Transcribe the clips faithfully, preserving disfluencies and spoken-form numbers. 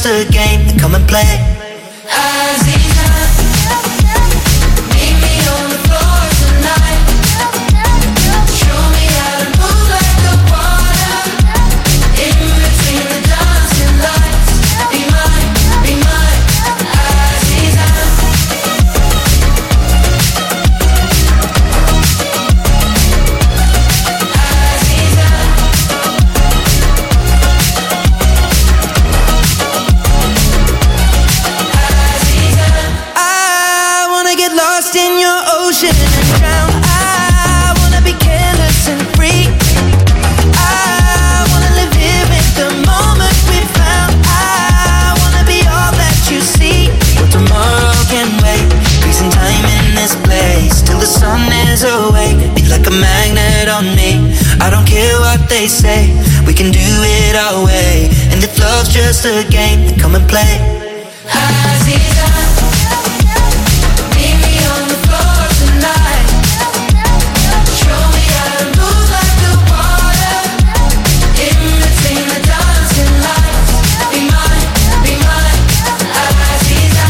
just a game, then come and play. Aziza, meet me on the floor tonight. Show me how to move like the water. In between the dancing lights. Be mine, be mine, Aziza. In your ocean and drown. I wanna be careless and free. I wanna live here in the moment we found. I wanna be all that you see. Well, tomorrow can wait. Freezing time in this place till the sun is awake. Be like a magnet on me. I don't care what they say. We can do it our way. And if love's just a game, then come and play. Aziza, meet me on the floor tonight. Show me how to move like the water. In between the dancing lights. Be mine, be mine, Aziza.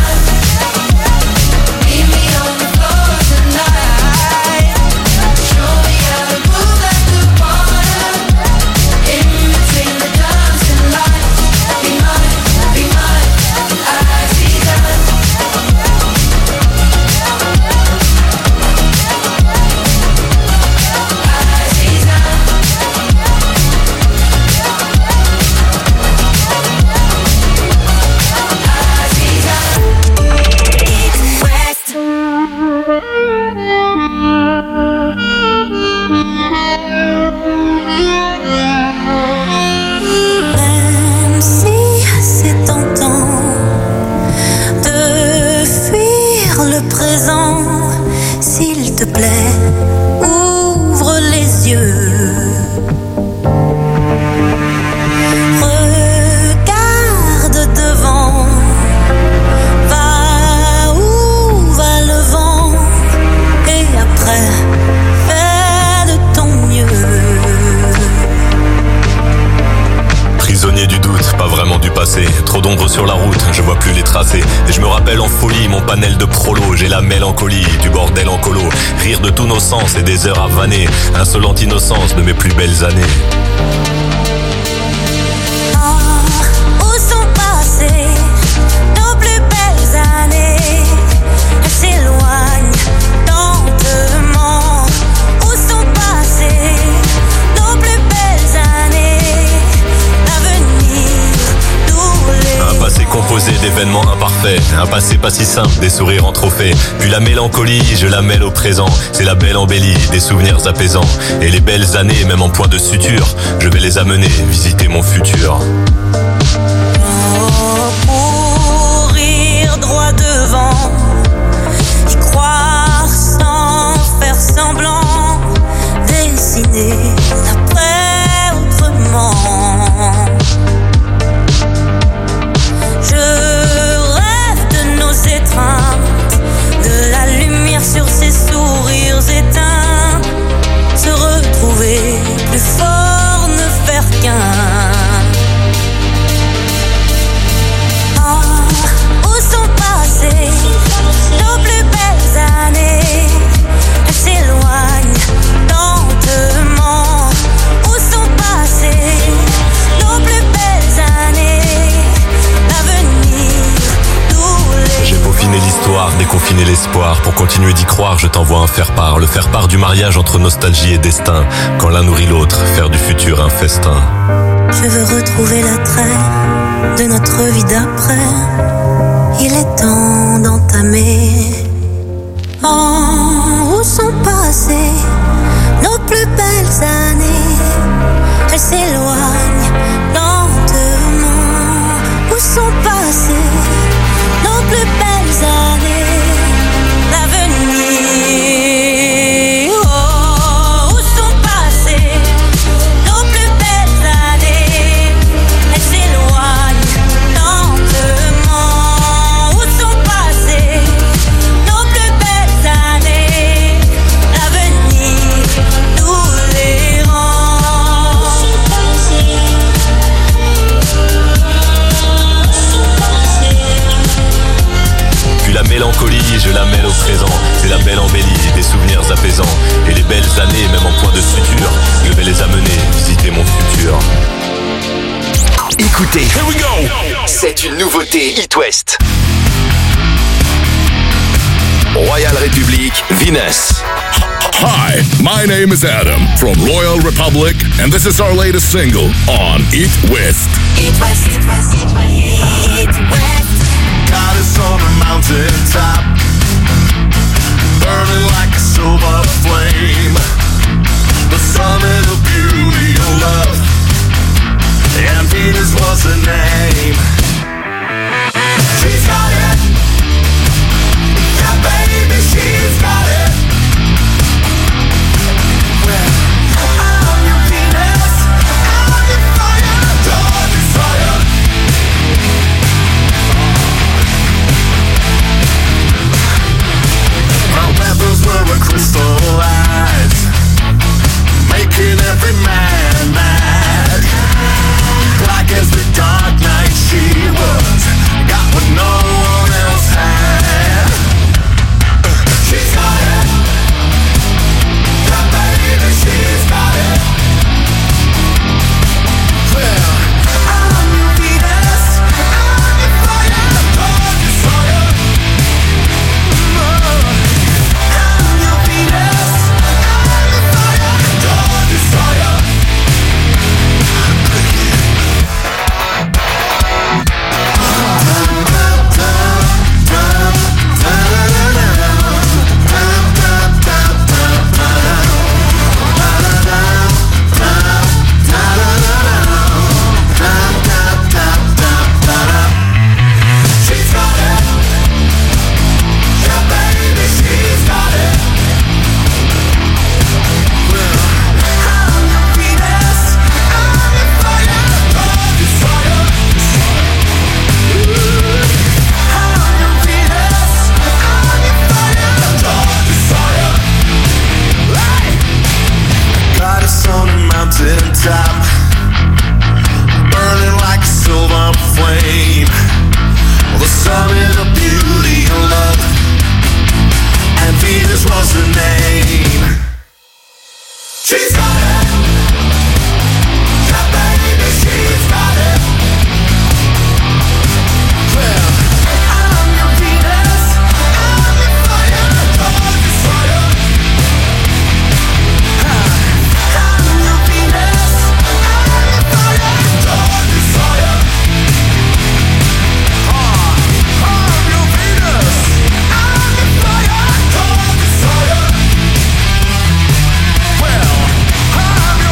Meet me on the floor tonight. Show me how to move like the water. In between the dancing lights. Be mine, be mine, Aziza. Même si c'est tentant de fuir le présent, s'il te plaît, ouvre les yeux. Regarde devant, va où va le vent, et après, fais de ton mieux. Prisonnier du doute, pas vraiment du passé. Trop d'ombre sur la route, je vois plus les tracés. Et je me rappelle en folie mon panel de prolo. J'ai la mélancolie du bordel en colo. Rire de tous nos sens et des heures à vanner. Insolente innocence de mes plus belles années. Où sont passées nos plus belles années? Elles s'éloignent lentement. Où sont passées nos plus belles années? L'avenir nous les... Un passé composé d'événements imparfaits. Un passé pas si simple, des sourires en trophée. Puis la mélancolie, je la mêle au présent. C'est la belle embellie, des souvenirs apaisants. Et les belles années, même en point de suture, je vais les amener visiter mon futur. Courir droit devant, y croire sans faire semblant, dessiner l'après autrement. Je rêve de nos étreintes, de la lumière sur ces sourires éteints, se retrouver plus fort, ne faire qu'un. Où sont passées nos plus belles années? Elles s'éloignent lentement. Où sont passées nos plus belles années? L'avenir nous les... J'ai peaufiné l'histoire, déconfiné l'espoir. Pour continuer d'y croire, je t'envoie un faire-part. Le faire-part du mariage entre nostalgie et destin. Quand l'un nourrit l'autre, faire du futur un festin. Je veux retrouver l'attrait de notre vie d'après. Il est temps d'entamer. Oh, où sont passées nos plus belles années? Elles s'éloignent lentement. Où sont passées nos plus belles années? L'avenir. Oh, où sont passées nos plus belles années? Elles s'éloignent lentement. Où sont passées nos plus belles années? Écoutez, here we go. C'est une nouveauté It West. Royal Republic, Venus. Hi, my name is Adam from Royal Republic, and this is our latest single on It West. It West, It West, It West, It West. God is on the mountain top, burning like a silver flame. The summit of beauty and love, and Venus was her name. She's got it, yeah baby, she's got it. Well, I'm your Venus, I'm your fire, your desire. Our petals were crystallized, making every man mad. Black as the dark night she was, got what no one else had. She's got it, yeah baby, she's got it. Well, I'm your Venus, I'm your fire, your desire. I'm your Venus, I'm your fire, your desire. She's got it, yeah baby, she's got it. Well, I'm your Venus, I'm your fire, your desire. I'm your Venus, I'm your fire, your desire. Hey! Goddess on a mountain top, burning like a silver flame. The summit of beauty and love, and Venus was her name. She's got it, yeah baby, she's got it. Well, I'm your Venus, I'm your fire, your desire. I'm your Venus, I'm your fire, your desire. I'm your Venus, I'm your fire, your desire. Well, I'm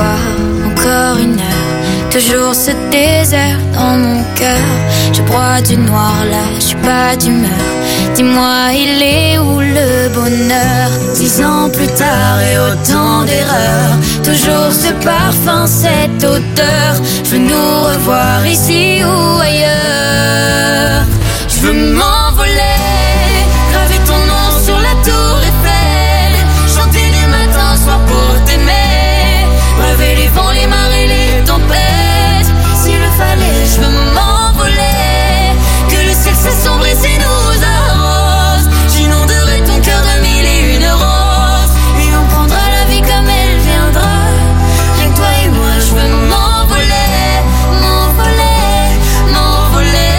soir, encore une heure, toujours ce désert dans mon cœur. Je broie du noir là, je suis pas d'humeur. Dis-moi, il est où le bonheur? Dix ans plus tard et autant d'erreurs, toujours ce parfum, cette odeur. Je veux nous revoir ici ou ailleurs. Je veux m'envoler, graver ton nom sur la tour Eiffel, chanter du matin au soir pour t'aimer, braver les vents, les marées, les tempêtes. S'il le fallait, je veux m'envoler, que le ciel s'assombrisse et nous arrose. J'inonderai ton cœur de mille et une roses, et on prendra la vie comme elle viendra. Rien que toi et moi, je veux m'envoler, m'envoler, m'envoler.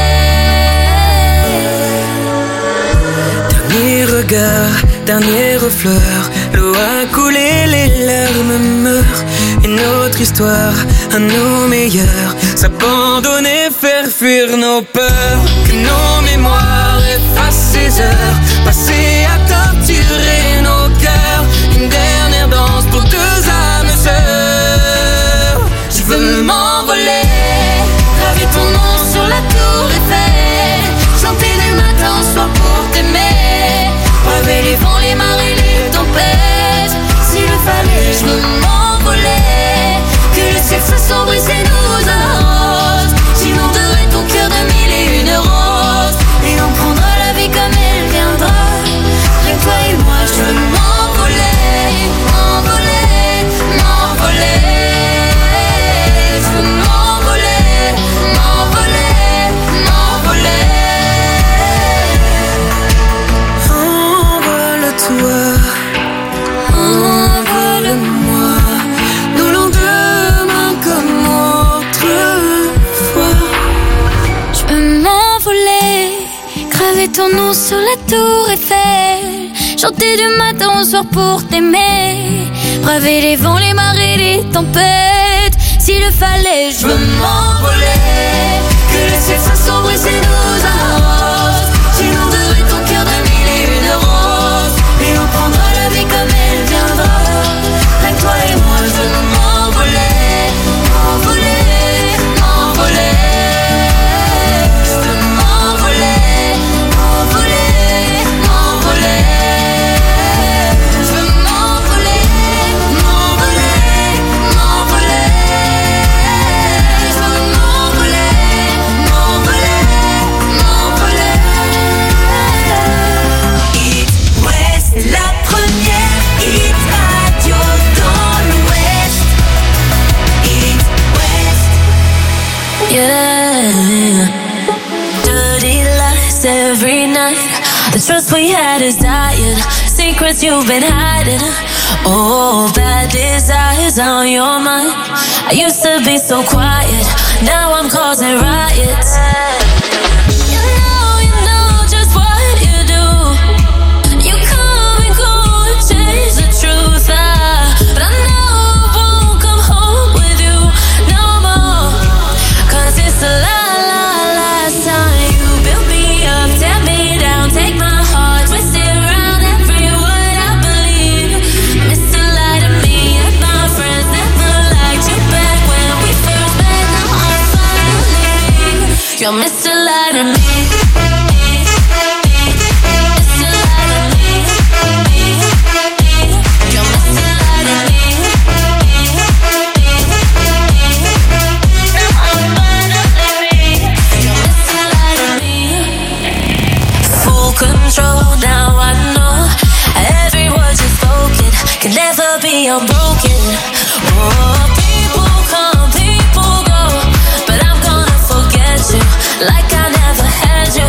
Dernier regard, dernier refleur, l'eau a coulé, les larmes meurent. Une autre histoire, à nos meilleurs, s'abandonner, faire fuir nos peurs. Que nos mémoires effacent ces heures passées à torturer nos cœurs. Une dernière danse pour deux âmes sœurs. Je veux m'envoler, graver ton nom sur la tour Eiffel, chanter du matin au soir pour t'aimer, braver les vents, les marées, les tempêtes. S'il le fallait, je veux m'envoler, que le ciel s'assombrisse et nous arrose. J'inonderai ton cœur de mille et une roses, et on prendra la vie comme elle viendra. Rien que toi et moi, je veux m'envoler, m'envoler, m'envoler. Je veux m'envoler, m'envoler, m'envoler. Envole-toi, envole-moi, nos lendemains comme autrefois. Je veux m'envoler, graver ton nom sur la tour Eiffel, chanter du matin au soir pour t'aimer, braver les vents, les marées, les tempêtes. S'il le fallait, je veux m'envoler, que le ciel s'assombrisse et nous arrose. J'inonderai ton cœur de mille et une roses, et on prendra la vie comme elle viendra. Rien que toi et moi, je veux m'envoler, m'envoler, m'envoler. Je veux m'envoler, m'envoler, m'envoler. Je veux m'envoler, m'envoler, m'envoler. Je veux m'envoler, m'envoler, m'envoler. It West, la première hit radio dans l'Ouest. It West. Yeah, dirty lies every night. The trust we had is dying. Secrets you've been hiding. Oh, bad desires on your mind. I used to be so quiet. Now I'm causing riots. You know, you know just what you do. You come and go and change the truth. Ah, but I know I won't come home with you no more. Cause it's the la la last time you built me up, tear me down, take my heart, twist it around every word I believe. Mister Lie to me and my friends never liked you back when we first met. Now I'm finally, you're Mister Lie to me. Mister Lie to me. You're Mister Lie to me. Now I'm finally, you're Mister Lie to me. Full control, now I know every word you spoken can never be unbroken. Oh, people come, people go, but I'm gonna forget you like I never had you.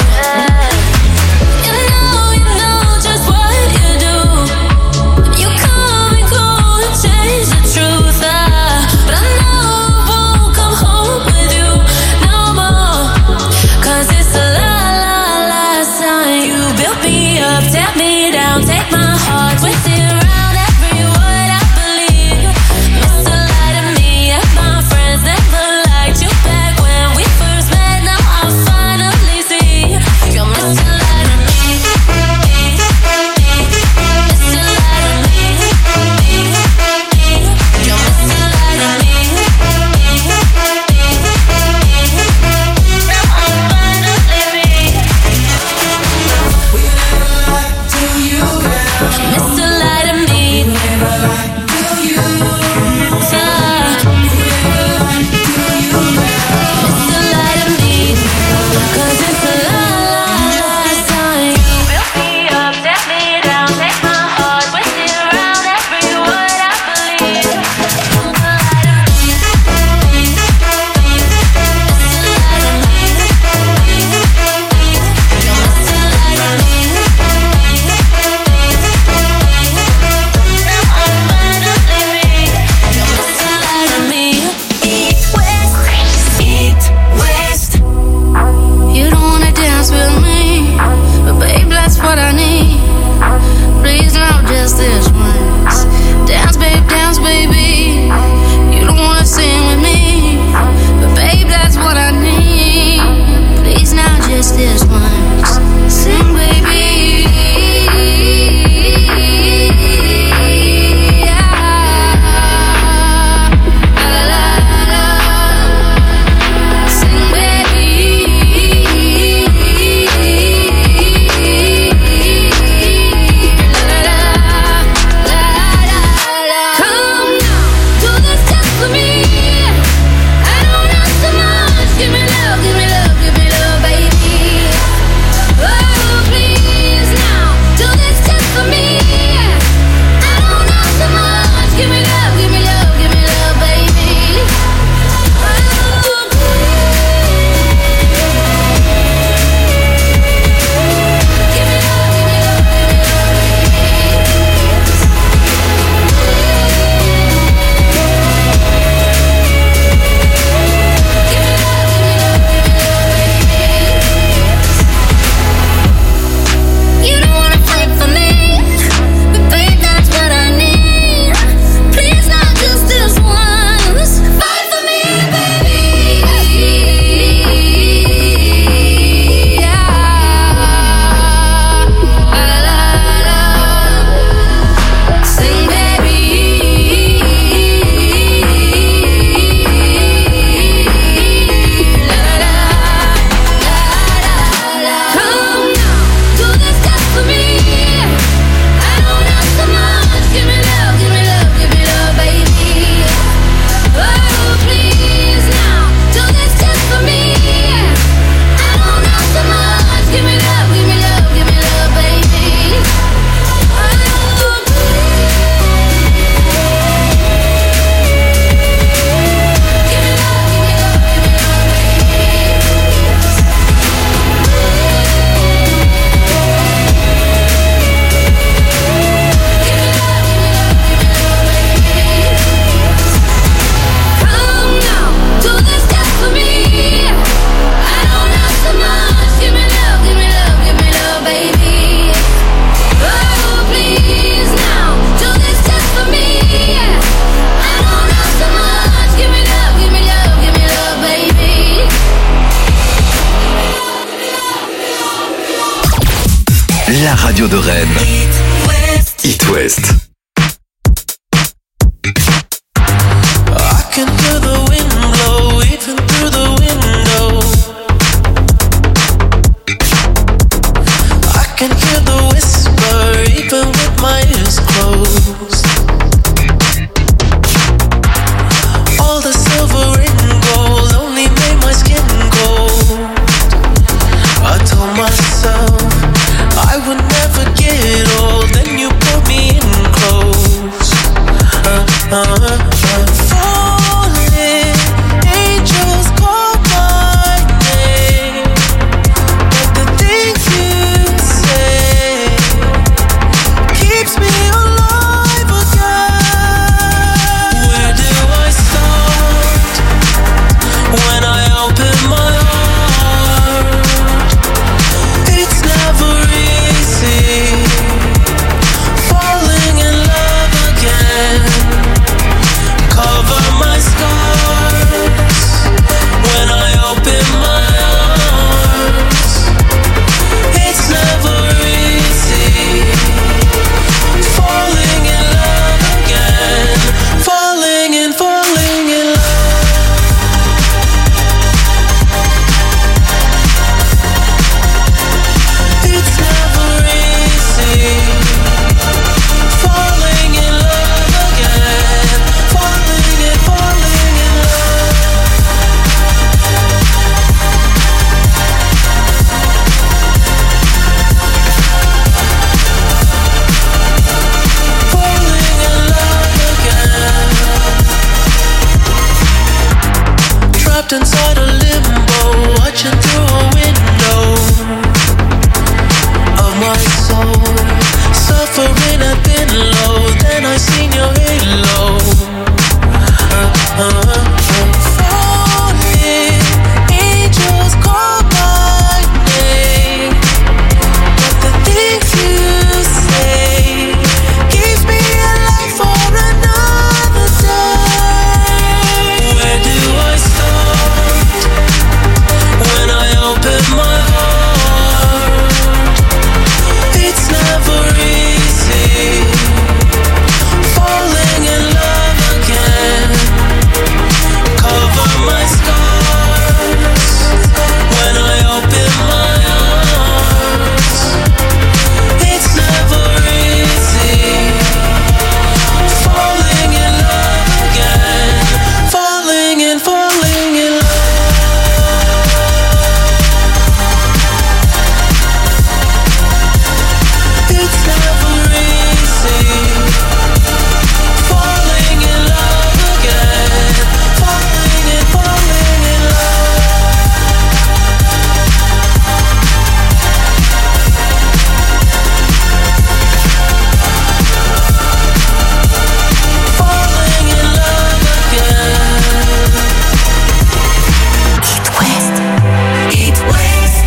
radio de Rennes. It West. I can hear the wind blow even through the window. I can hear the whisper even with my ears closed. All the silver and gold only made my skin cold. I told myself I would never get old. Then you pulled me in close. Uh, uh, uh. Falling angels call my name, but the things you say keeps me alive again. Where do I start when I open my heart? It's never easy falling in love again. Cover my scars when I open my arms. It's never easy falling in love again. Falling and falling in love. It's never easy falling in love again. Falling and falling in love. Falling in love again. Trapped inside a limbo, watching through a window of my soul, suffering I've been low. Then I seen your halo. Uh, uh, uh. Falling angels call my name, but the things you say keeps me alive for another day. Where do I start when I open my heart? It's never easy falling in love again. Cover my scars when I open my arms. It's never easy falling in love again. Falling and falling in love. It's never easy falling in love again. Falling and falling in love. Falling in love again. It West. It West.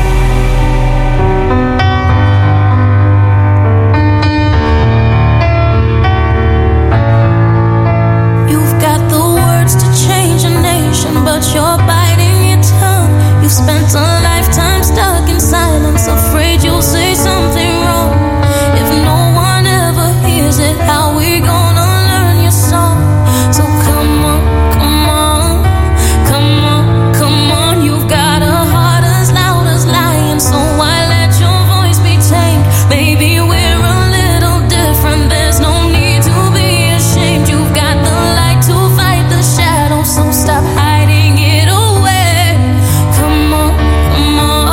You've got the words to change a nation, but you're biting your tongue. You've spent a lifetime stuck in silence, afraid you'll say something wrong. If no one ever hears it, how we gonna learn your song? So come on, come on, come on, come on. You've got a heart as loud as lion, so why let your voice be tamed? Maybe we're a little different, there's no need to be ashamed. You've got the light to fight the shadow, so stop hiding it away. Come on, come on.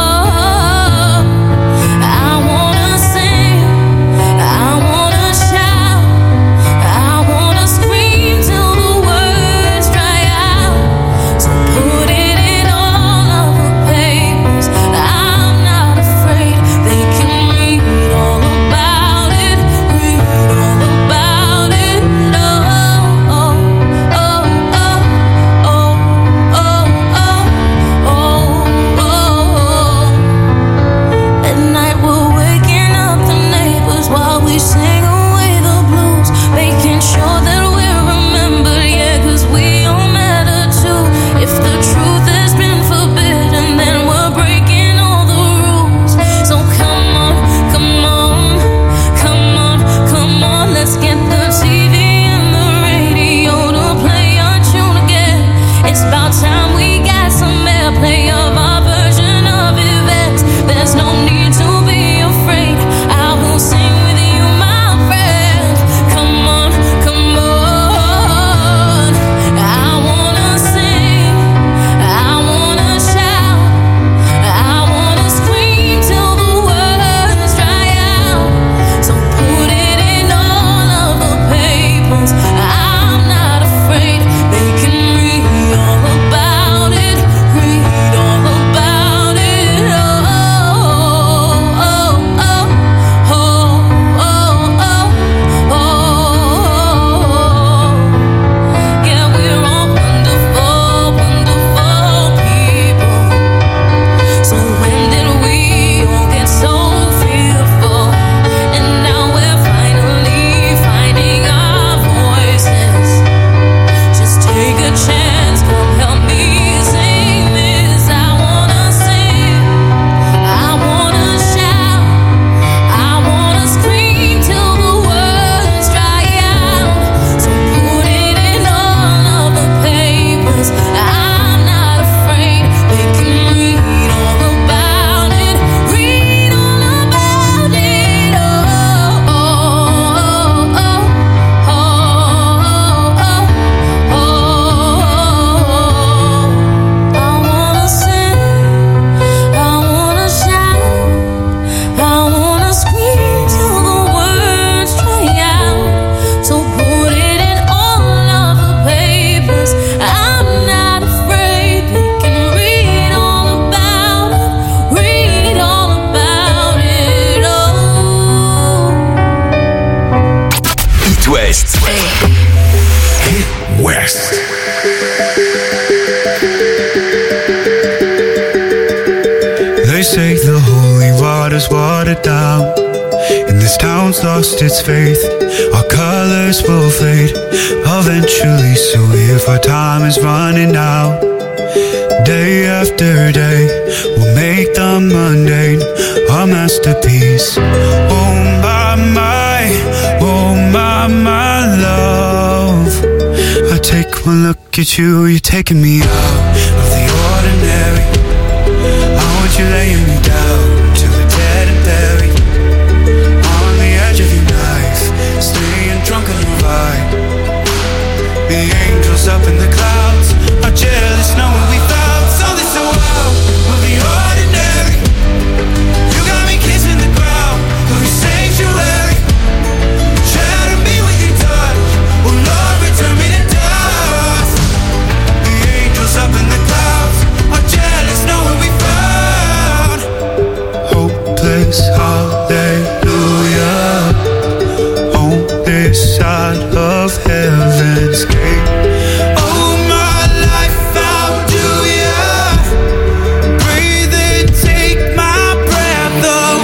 say the holy water's watered down, and this town's lost its faith. Our colors will fade eventually, so if our time is running out, day after day, we'll make the mundane our masterpiece. Oh my, my, oh my, my love, I take one look at you, you're taking me out of the ordinary. I want you laying me down till we're dead and buried, on the edge of your knife, staying drunk on your ride. The angels up in the clouds are jealous knowing we found something so out of the ordinary. You got me kissing the ground of your sanctuary. Shatter me with your touch, oh Lord, return me to dust. The angels up in the clouds are jealous knowing we found hopeless hallelujah on this side of heaven's gate. Oh my life, how do ya breathe and take my breath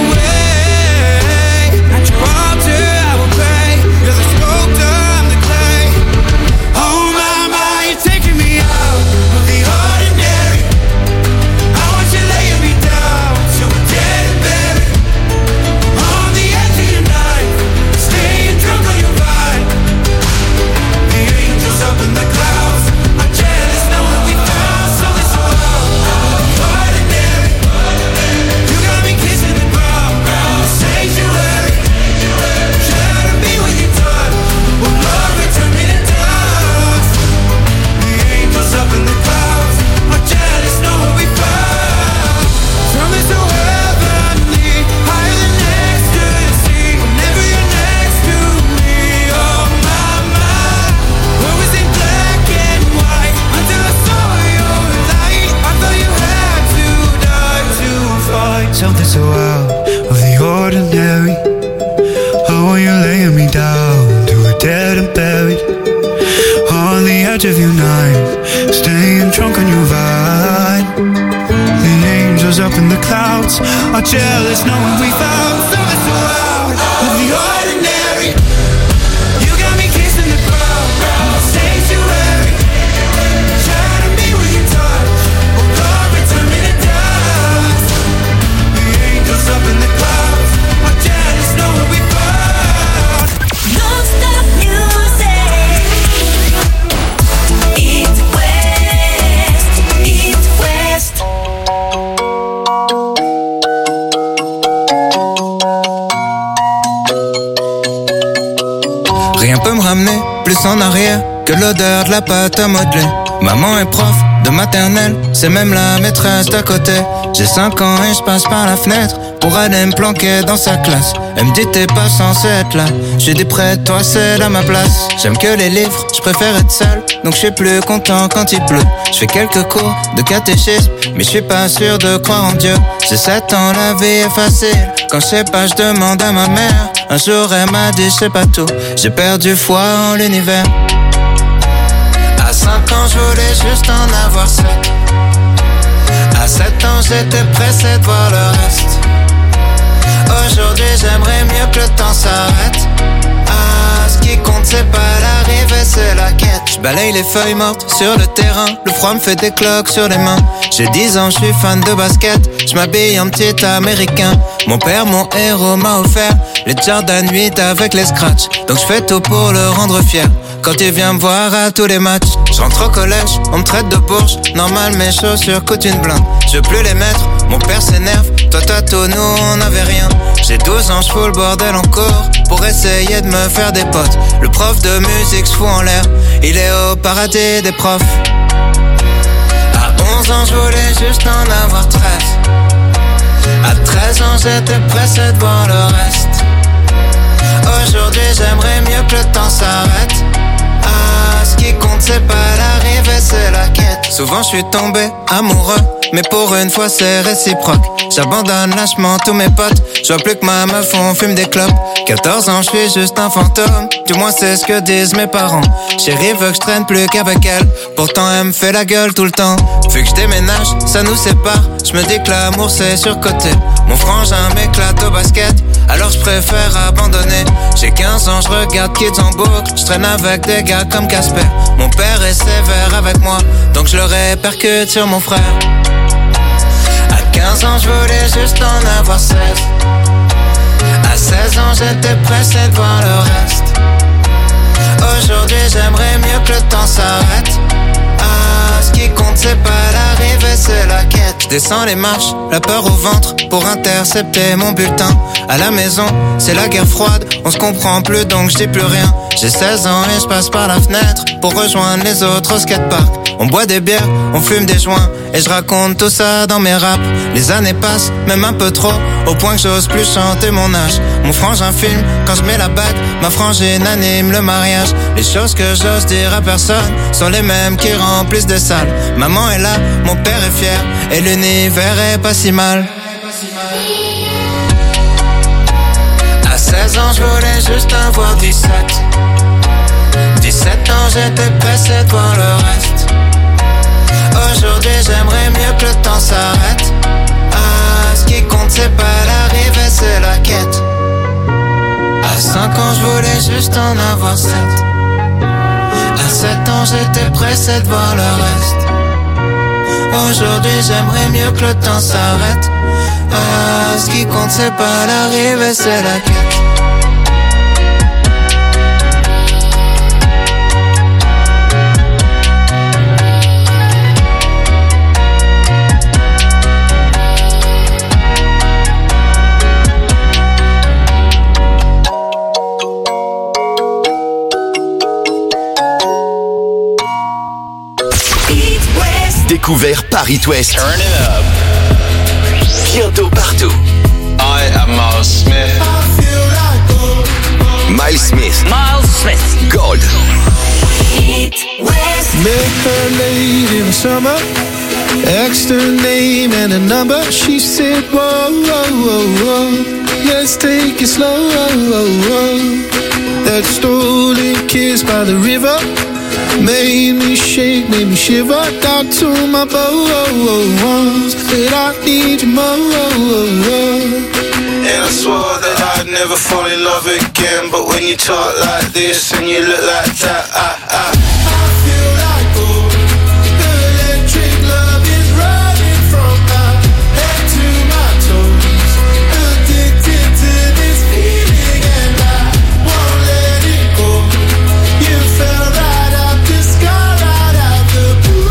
away? At your altar I will pray, you're the sculptor, I'm the clay. Oh my, my, you're taking me out of the ordinary. I want you laying me down till we're dead and buried, on the edge of your knife, staying drunk on your ride. The angels up in the clouds are jealous knowing we found something so out of the ordinary. You got me kissing the ground, sanctuary. Shatter me with your touch, oh Lord, return me to dust. The angels up in the clouds are jealous knowing we found something so heavenly, higher than ecstasy. Whenever you're next to me, oh my, my, where was it black and white until I saw your light? I thought you had to die to fight something so out of the ordinary. Oh, you're laying me down till we're dead and buried, on the edge of your knife, staying drunk on your ride. The angels up in the clouds are jealous knowing we found something so out of the ordinary. You got me kissing the ground, sanctuary. Shatter me with your touch, oh Lord, return me to dust. The angels up in the clouds are jealous knowing we found. Don't stop music. East West, East West. Rien peut me ramener plus en arrière que l'odeur de la pâte à modeler. Maman est prof de maternelle, c'est même la maîtresse d'à côté. J'ai cinq ans et je passe par la fenêtre pour aller me planquer dans sa classe. Elle me dit t'es pas censé être là. J'ai dit près de toi c'est à ma place. J'aime que les livres, je préfère être seul, donc je suis plus content quand il pleut. Je fais quelques cours de catéchisme, mais je suis pas sûr de croire en Dieu. J'ai sept ans, la vie est facile. Quand je sais pas, je demande à ma mère. Un jour elle m'a dit je sais pas tout. J'ai perdu foi en l'univers. À cinq ans je voulais juste en avoir sept. À sept ans j'étais pressé de voir le reste. Aujourd'hui j'aimerais mieux que le temps s'arrête. Ah, ce qui compte c'est pas l'arrivée, c'est la quête. Je balaye les feuilles mortes sur le terrain. Le froid me fait des cloques sur les mains. J'ai dix ans, je suis fan de basket. Je m'habille en petit américain. Mon père, mon héros, m'a offert les Jordan huit avec les scratchs. Donc je fais tout pour le rendre fier. Quand il vient me voir à tous les matchs, je rentre au collège, on me traite de bourge. Normal, mes chaussures coûtent une blinde. Je veux plus les mettre, mon père s'énerve. Toi t'as tout, nous on avait rien. J'ai douze ans, je fous le bordel en cours pour essayer de me faire des potes. Le prof de musique se fout en l'air, il est au paradis des profs. À onze ans, je voulais juste en avoir treize. À treize ans, j'étais pressé de voir le reste. Aujourd'hui, j'aimerais mieux que le temps s'arrête. Ah, ce qui compte, c'est pas l'arrivée, c'est la quête. Souvent, je suis tombé amoureux, mais pour une fois, c'est réciproque. J'abandonne lâchement tous mes potes. Je vois plus que ma meuf, on fume des clopes. quatorze ans, je suis juste un fantôme. Du moins c'est ce que disent mes parents. Chérie veut que je traîne plus qu'avec elle. Pourtant elle me fait la gueule tout le temps. Vu que je déménage, ça nous sépare. Je me dis que l'amour c'est surcoté. Mon frangin m'éclate au basket, alors je préfère abandonner. J'ai quinze ans, je regarde Kids en boucle. Je traîne avec des gars comme Casper. Mon père est sévère avec moi, donc je le répercute sur mon frère. À quinze ans, je voulais juste en avoir seize. À seize ans, j'étais pressé de voir le reste. Aujourd'hui, j'aimerais mieux que le temps s'arrête. Ah, ce qui compte, c'est pas l'arrivée, c'est la quête. Je descends les marches, la peur au ventre, pour intercepter mon bulletin. À la maison, c'est la guerre froide, on se comprend plus donc je dis plus rien. J'ai seize ans et je passe par la fenêtre pour rejoindre les autres au skatepark. On boit des bières, on fume des joints et je raconte tout ça dans mes raps. Les années passent, même un peu trop, au point que j'ose plus chanter mon âge. Mon frangin filme quand je mets la bague, ma frangine anime le mariage. Les choses que j'ose dire à personne sont les mêmes qui remplissent des salles. Maman est là, mon père est fier et l'univers est pas si mal. À seize ans, je voulais juste avoir dix-sept. dix-sept ans, j'étais pressé de voir le reste. Aujourd'hui, j'aimerais mieux que le temps s'arrête. Ah, ce qui compte, c'est pas l'arrivée, c'est la quête. À cinq ans, je voulais juste en avoir sept. À sept ans, j'étais pressé de voir le reste. Aujourd'hui, j'aimerais mieux que le temps s'arrête. Ah, ce qui compte, c'est pas l'arrivée, c'est la quête. Découvert par It West. Turn it up. Bientôt partout. I am Miles Smith. Miles Smith. Miles Smith. Gold. It West. Met her late in the summer. Asked her name and a number. She said, whoa, whoa, whoa, whoa. Let's take it slow. That stolen kiss by the river made me shake, made me shiver. Down to my bones. Said I need you more. And I swore that I'd never fall in love again. But when you talk like this and you look like that, I, I, I feel like gold. The electric love is running from my head to my toes. Addicted to this feeling and I won't let it go. You fell right out the sky, right out the blue.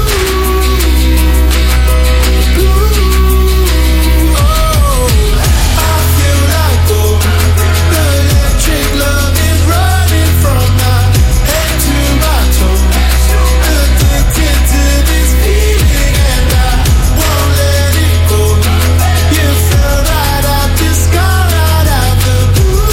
Blue. Oh, I feel like gold. The electric love is running from my head to my toes. Addicted to this feeling and I won't let it go. You fell right out the sky, right out the blue.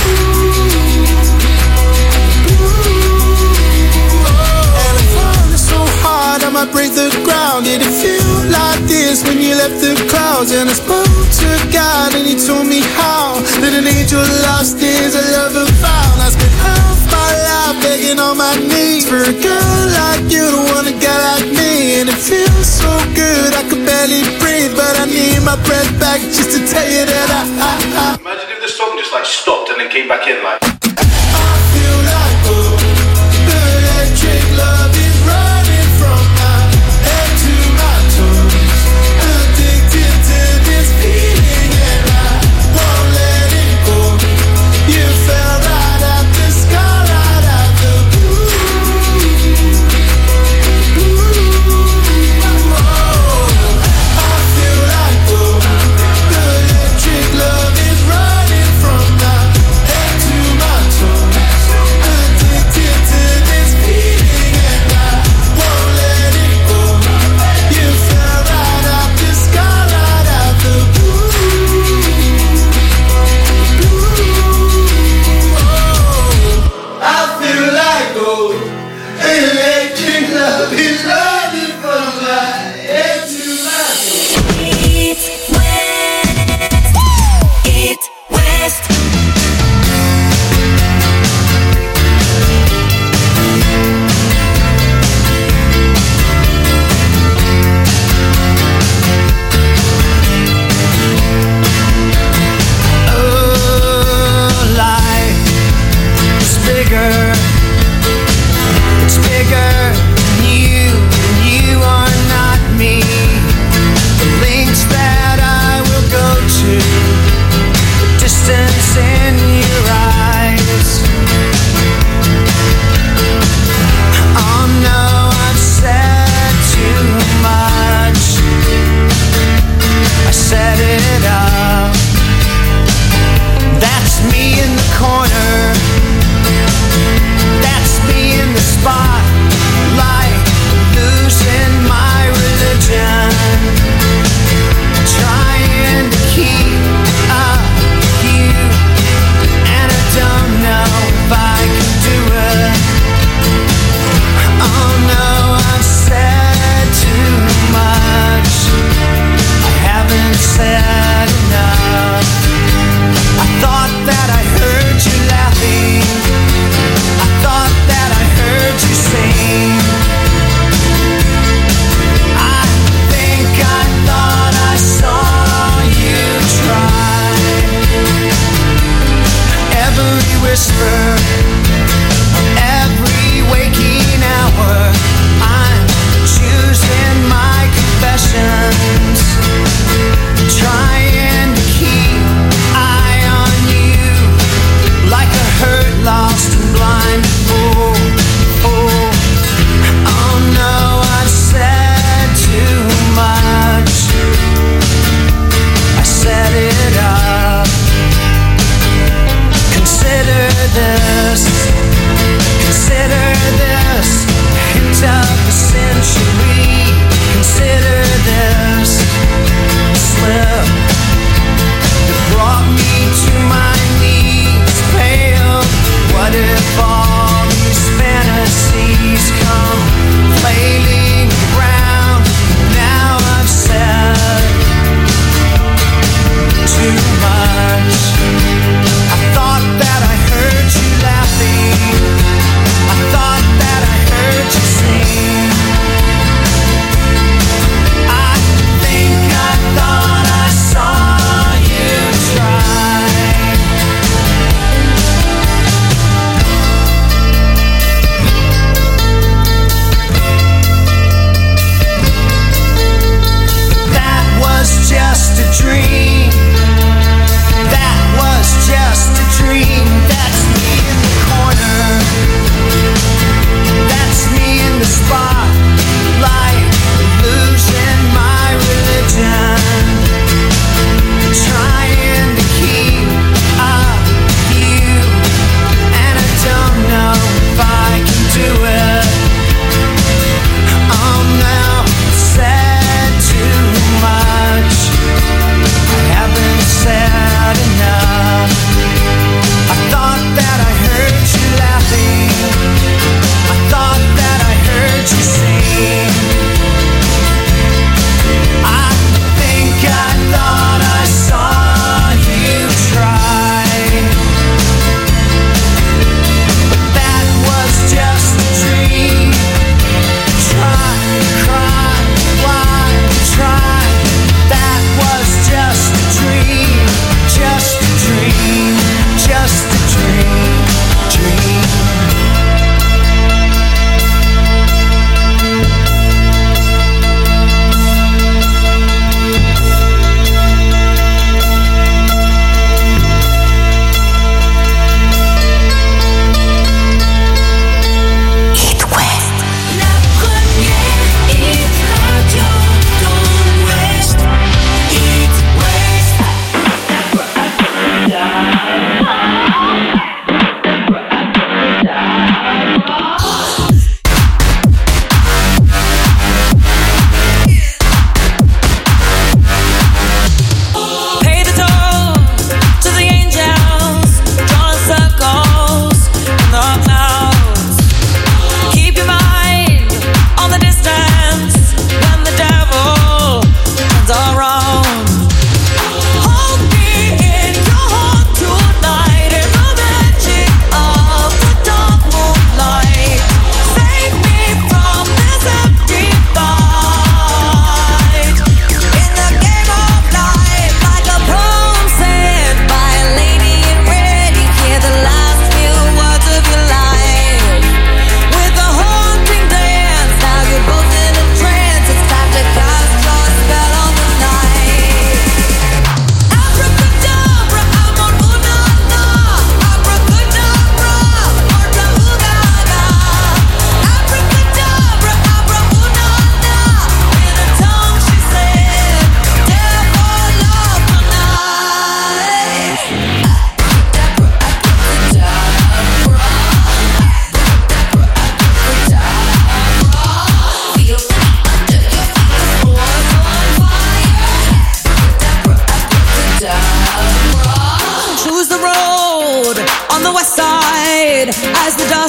And I'm falling so hard I might break the ground. Did it feel like this when you left the clouds? And I spoke to God and he told me how that an angel lost is a lover found. I spent half my life begging on my knees for a girl like you to want a guy like me. And it feels so good I could barely breathe, but I need my breath back just to tell you that I, I, I Imagine if the song just like stopped and then came back in like. I feel like gold. The electric love is running from my head to my toes. Addicted to this feeling and I won't let it go. You fell right out the sky, right out the blue. Oh, I feel like gold. The electric love is running from my head to my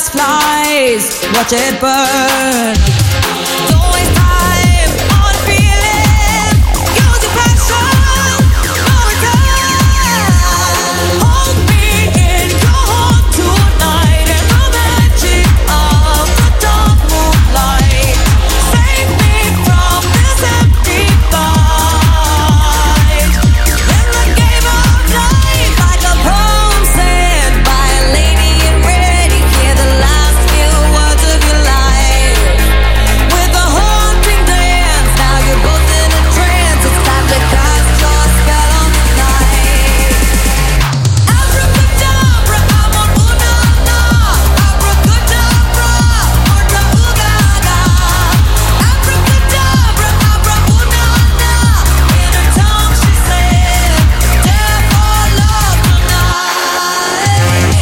just flies, watch it burn. Don't waste time on feeling, use your passion, no return. Hold me in your heart tonight and the magic of the dark moonlight. Save me from this empty fight. In the game of life, like a poem said by a lady in red, you hear the last few words of your life. With a haunting dance, now you're both in a trance. It's time to cast your spell on the night. Abracadabra, I'm on ooh-na-na. Abracadabra, orta ooh-ga-ga. Abracadabra, abra ooh-na-na. In her tongue she said, death or love tonight.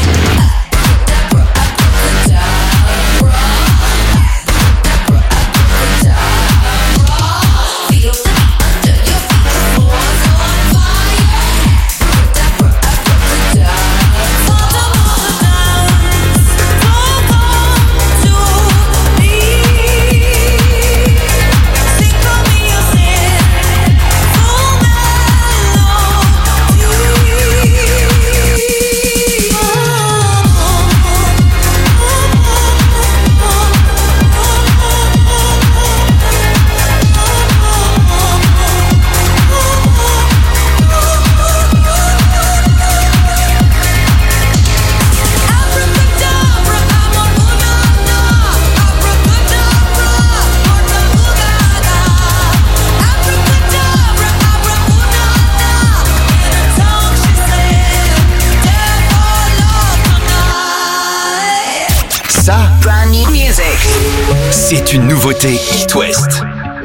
Ça, brand new music. C'est une nouveauté It West.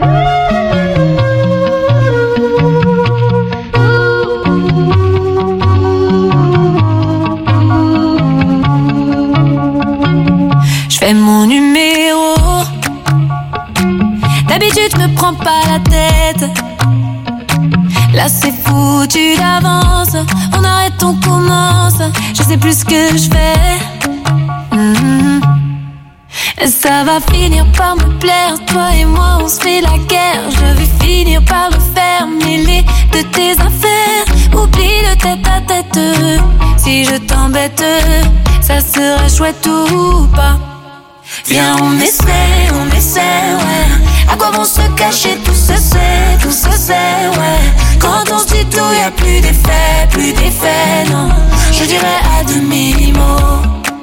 Je fais mon numéro. D'habitude, je me prends pas la tête. Là, c'est foutu d'avance. On arrête, on commence. Je sais plus ce que je fais. Mhm. Ça va finir par me plaire. Toi et moi, on se fait la guerre. Je vais finir par le faire. Mêler de tes affaires. Oublie le tête à tête. Si je t'embête, ça sera chouette ou pas. Viens, on essaie, on essaie, ouais. À quoi bon se cacher, tout se sait, tout se sait, ouais. Quand on se dit tout, y'a plus d'effet, plus d'effet, non. Je dirais à demi-mot.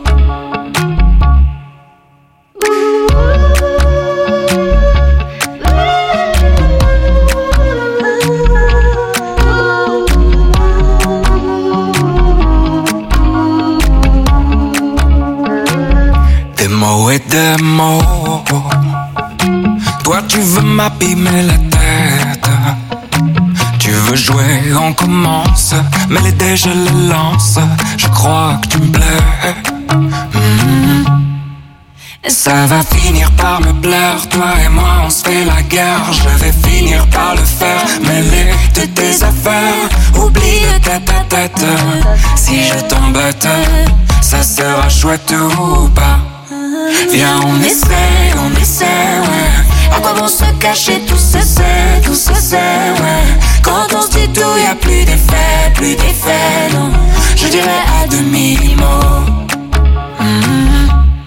Des mots et des mots. Toi tu veux m'abîmer la tête. Tu veux jouer, on commence. Mais les dés je les lance. Je crois que tu me plais. Mm-hmm. Ça va finir par me plaire. Toi et moi on se fait la guerre. Je vais finir par le faire. Mêler de tes affaires. Oublie le tête à tête. Si je t'embête, ça sera chouette ou pas. Viens, on essaie, on essaie, ouais. À quoi bon se cacher, tout se sait, tout se sait, ouais. Quand on se dit tout, y'a plus d'effet, plus d'effet, non. Je dirais à demi-mot. Mm-hmm.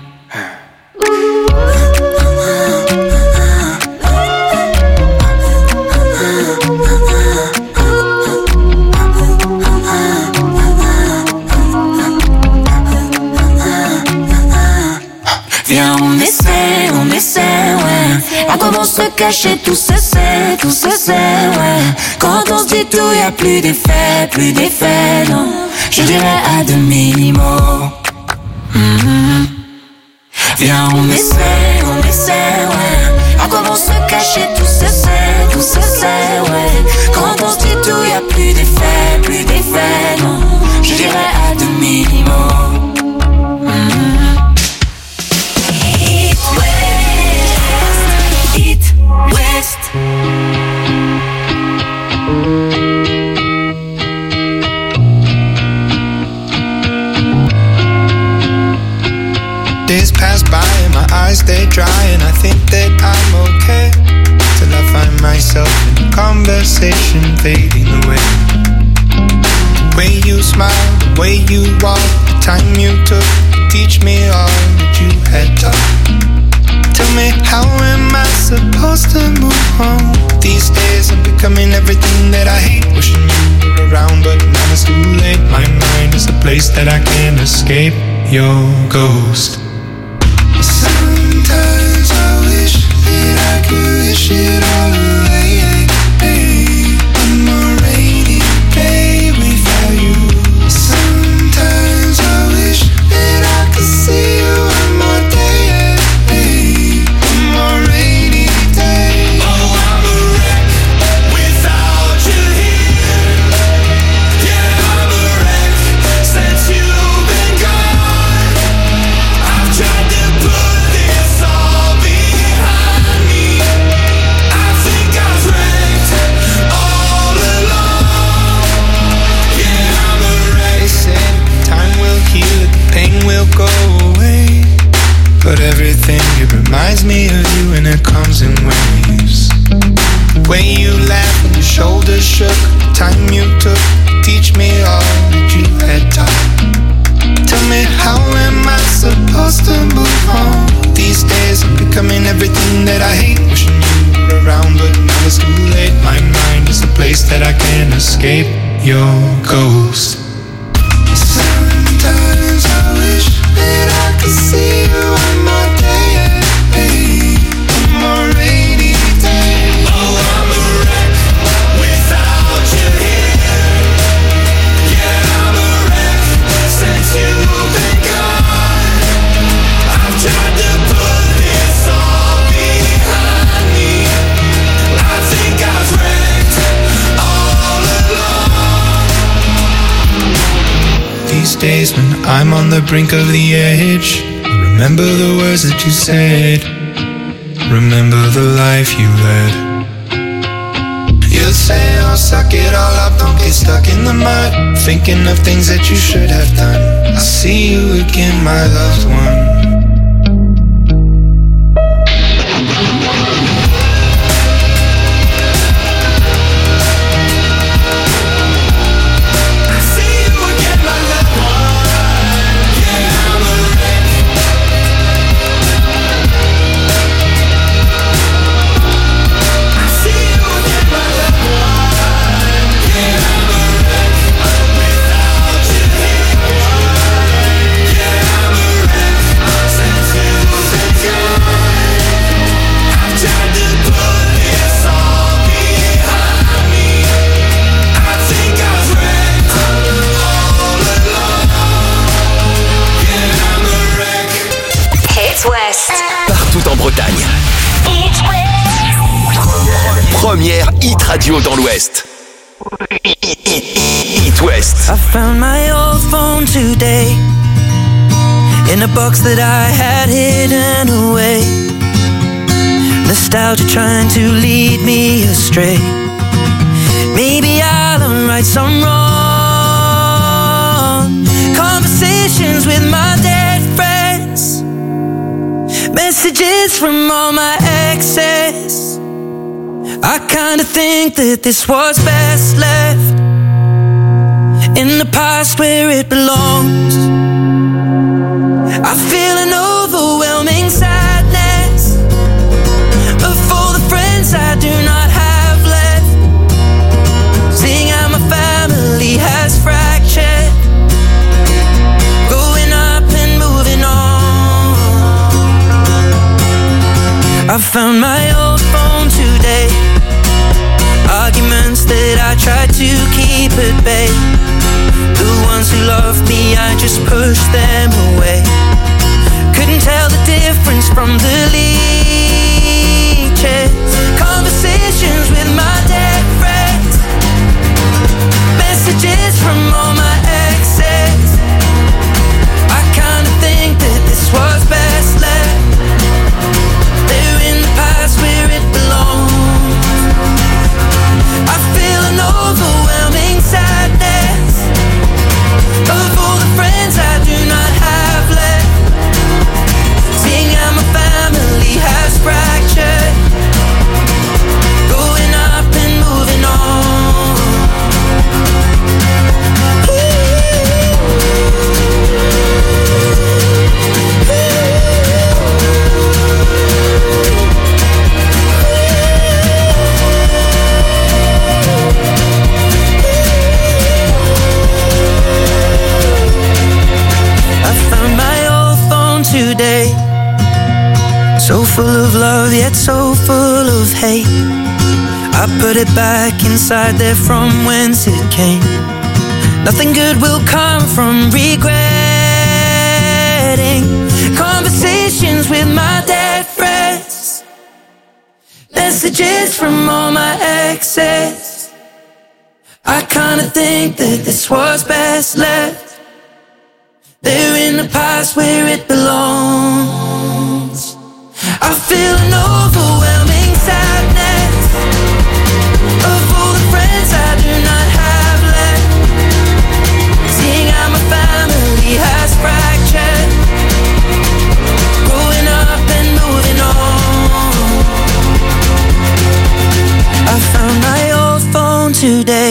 Viens, on essaie, on essaie, ouais. À quoi bon se cacher, tout se sait, tout se sait, ouais. Quand on se dit tout, y'a plus d'effet, plus d'effet, non. Je dirais à demi-mot. Mm-hmm. Viens, on essaie, on essaie, ouais. À quoi bon se cacher, tout se sait, tout se sait, ouais. Quand on se dit tout, y'a plus d'effet, plus d'effet, non. Je dirais à demi-mot. Mm-hmm. It West. Des eyes stay dry and I think that I'm okay, till I find myself in a conversation fading away. The way you smile, the way you walk, the time you took to teach me all that you had taught. Tell me, how am I supposed to move on? These days I'm becoming everything that I hate. Wishing you were around, but now it's too late. My mind is a place that I can't escape your ghost. Sometimes I wish that I could wish it all away. One more rainy day without you. Sometimes I wish that I could see you one more day. One more rainy day. Oh, I'm a wreck without you here. Yeah, I'm a wreck since you've been gone. I've tried to put this all behind me. I think I was wrecked all along. Yeah, I'm a wreck. They said time will heal it, the pain will go away. But everything, it reminds me of you and it comes in waves. The way you laughed when your shoulders shook, the time you took to teach me all that you had taught. Tell me, how am I supposed to move on? These days I'm becoming everything that I hate. Wishing you were around, but now it's too late. My mind is a place that I can't escape your ghost. Sometimes I wish that I could see you one more day. One more rainy day. Oh, I'm a wreck without you here. Yeah, I'm a wreck since you've been gone. I've tried to put this all behind me. I think I was wrecked all along. These days when I'm on the brink of the edge, I remember the words that you said. Remember the life you led. You'll say, oh, suck it all up, don't get stuck in the mud, thinking of things that you should have done. I'll see you again, my loved one. Partout en Bretagne. Première hit radio dans l'Ouest. Hit West. I found my old phone today in a box that I had hidden away. Nostalgia trying to lead me astray. Maybe I'll right some wrong. Conversations with my dead friends. Messages from all my exes. I kinda think that this was best left in the past where it belongs. I feel an overwhelming sadness of all the friends I do not have left. Seeing how my family has fractured, growing up and moving on. I found my old phone today. Arguments that I tried to keep at bay. The ones who loved me, I just pushed them away. Couldn't tell the difference from the leeches. Conversations with my dead friends. Messages from all my exes. I kinda think that this was best left there in the past where it belongs. I feel an overwhelming sadness of all the friends I do not have left. Seeing how my family full of love yet so full of hate. I put it back inside there from whence it came. Nothing good will come from regretting conversations with my dead friends, messages from all my exes. I kinda think that this was best left there in the past where it belongs. I feel an overwhelming sadness of all the friends I do not have left, seeing how my family has fractured, growing up and moving on. I found my old phone today.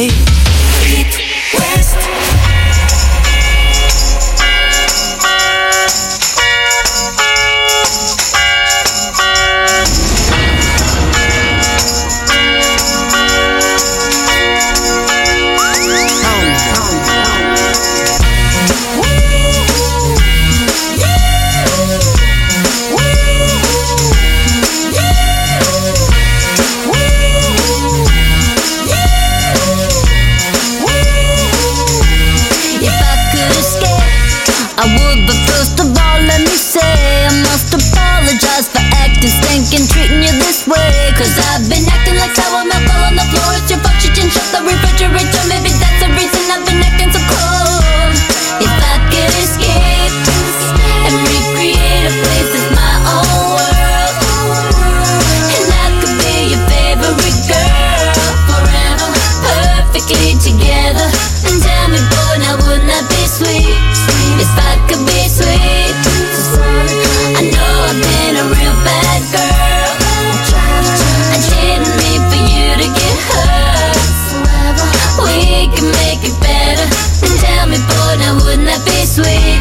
Stinking, treating you this way, cause I've been acting like sour milk all on the floor. It's your fault you didn't shut the refrigerator. Maybe that's the reason I've been acting so cold. If I could escape and recreate a place that's my own world, and I could be your favorite girl forever, perfectly together. And tell me, boy, now wouldn't that be sweet? If I could be sweet. I know I've been a real bad girl. I didn't mean for you to get hurt. We can make it better. And tell me, boy, now wouldn't that be sweet?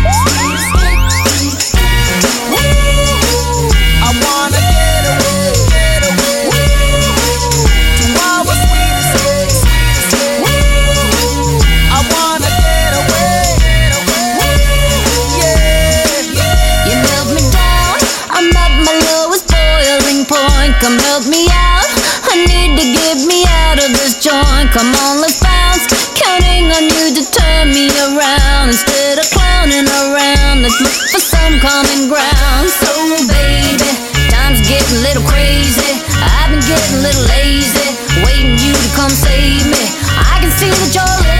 I wanna get away, get away to our sweetest days. I wanna get away, get away, yeah, yeah. You held me down, I'm at my lowest boiling point. Come help me out, I need to get me out of this joint. Come on, let's bounce, counting on you to turn me around. Instead of clowning around, let's look for some common ground. So baby, time's getting a little crazy, I've been getting a little lazy, waiting you to come save me. I can see that you're